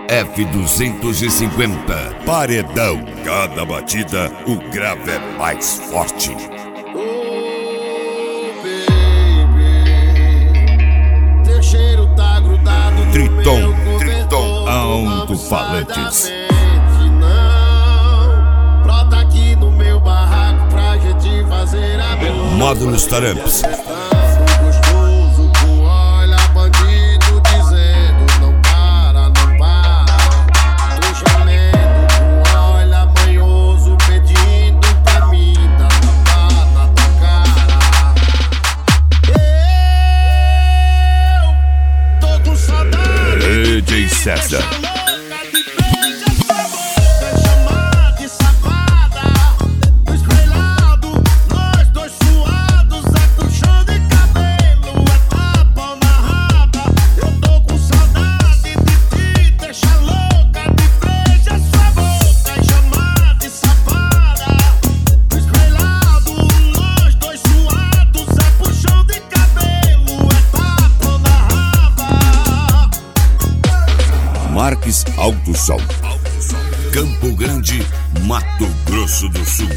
F250 Paredão. Cada batida o grave é mais forte. Teu cheiro tá grudado no Triton, meu Triton Alto-Falantes. Não, brota aqui no meu barraco pra gente fazer a beleza. Módulos Taramps. Gostoso, tu olha bandido dizendo não para, não para. Tu gemendo, tu olha manhoso pedindo pra mim dar tapa na tua cara. Eu tô com saudade. DJ César. Marques Alto Sol. Campo Grande, Mato Grosso do Sul.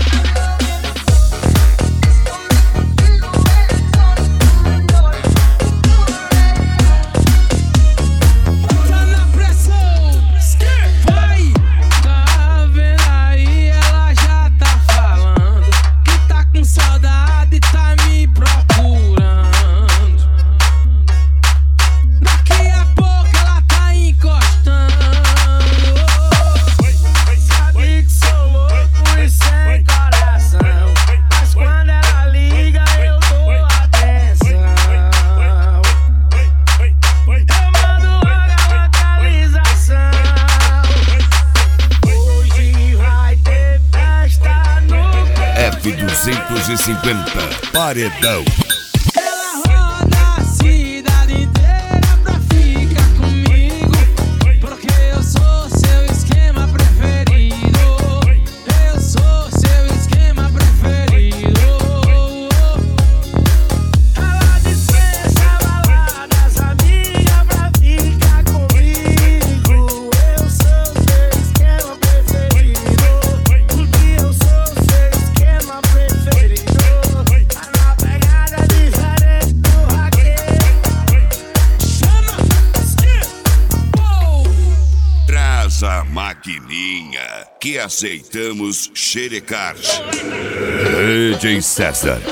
F250 Paredão. Ela roda a cidade inteira pra ficar comigo, porque eu sou seu esquema preferido. Eu sou seu esquema preferido. Ela dispensa baladas, amiga, pra ficar comigo. Eu sou seu esquema preferido, porque eu sou seu esquema preferido. Traz a maquininha que aceitamos xerecar. DJ César.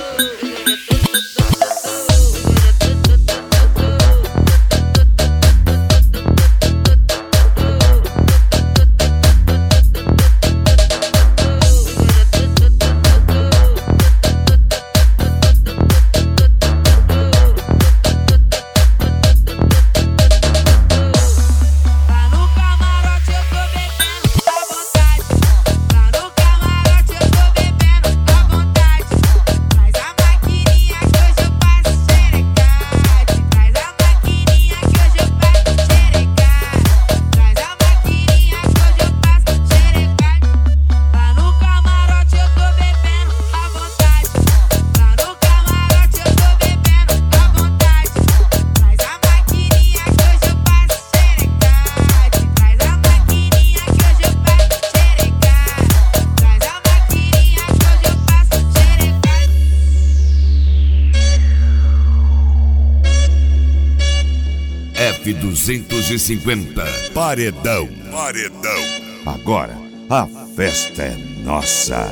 F250 Paredão. Paredão. Agora a festa é nossa.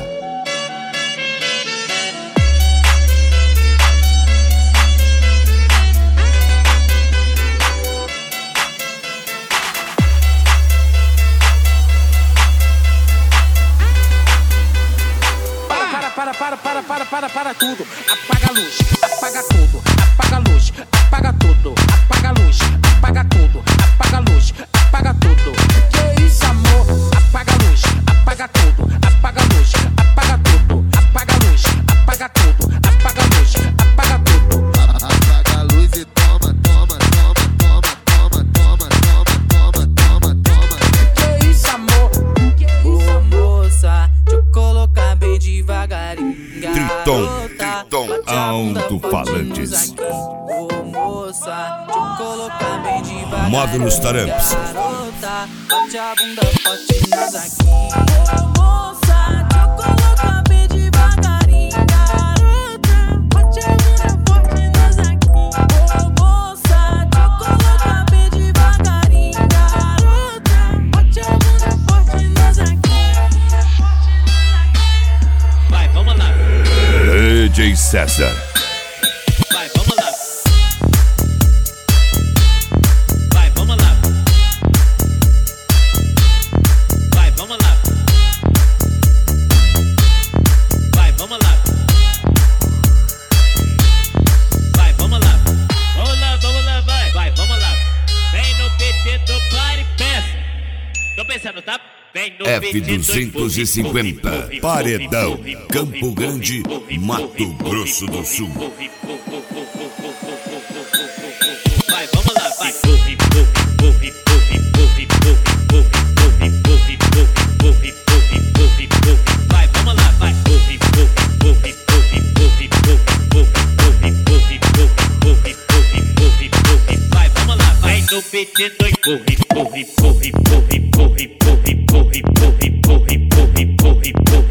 Para tudo, apaga a luz, apaga tudo, apaga a luz, apaga tudo, apaga a luz, apaga tudo, apaga a luz, apaga tudo. Que isso, amor? Apaga a luz, apaga tudo, apaga a luz, apaga tudo, apaga a luz, apaga tudo, apaga a luz, apaga tudo. Apaga a luz e toma, toma, toma, toma, toma, toma, toma, toma, toma. Que isso, amor? Ô moça, deixa eu colocar bem devagarinho. Triton Alto-Falantes. Ô moça, moça, deixa eu colocar bem devagar. Módulos Taramps. Garota, bate a bunda forte na zaguinha. Moça, deixa eu colocar bem devagarinho. Garota, bate a bunda forte na zaguinha. Moça, deixa eu colocar bem devagarinho. Garota, bate a bunda forte na zaguinha. Vai, vamos lá. DJ César. Vai, vamos lá. Vai, vamos lá. Vai, vamos lá. Vai, vamos lá. Vai, vamos lá. Vamos lá, vai. Vai, vamos lá. Vem no PT do Party Peça. Tô pensando, tá? Vem no F250, Paredão, Campo Grande, Mato Grosso do Sul. Vai, vamos lá, vai. Vai, vamos lá, vai. Vai, vamos lá, vai no PT do corre, corre, corre, corre, corre, corre, corre, corre, corre, corre, corre, corre.